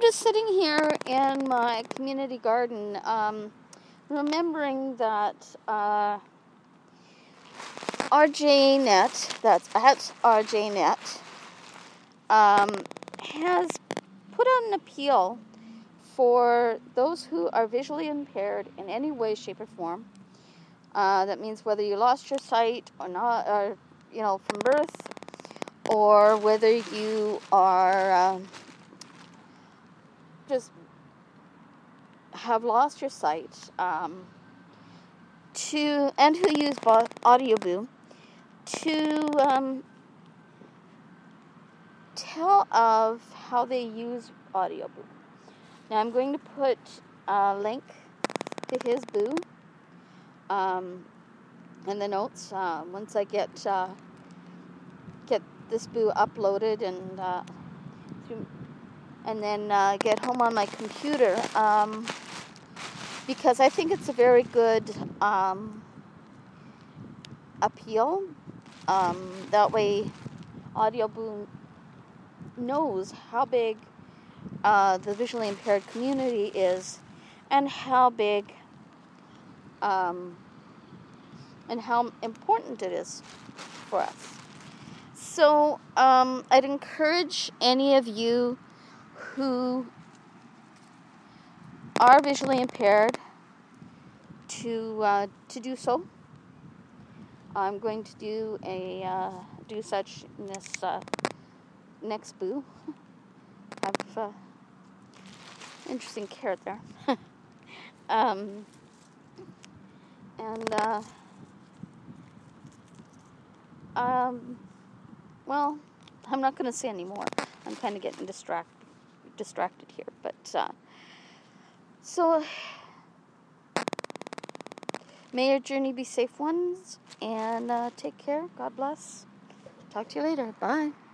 just sitting here in my community garden, remembering that RJNet, that's at RJNet, has put out an appeal for those who are visually impaired in any way, shape, or form. That means whether you lost your sight or not, or from birth, or whether you are just have lost your sight, and who use AudioBoo to tell of how they use AudioBoo. Now I'm going to put a link to his boo in the notes once I get this boo uploaded and then get home on my computer, because I think it's a very good appeal. That way AudioBoo knows how big the visually impaired community is, and how big and how important it is for us. So I'd encourage any of you who are visually impaired to do so. I'm going to do such in this next boo. Have interesting carrot there. Well, I'm not going to say any more. I'm kind of getting distracted here, but so may your journey be safe ones, and take care. God bless. Talk to you later. Bye.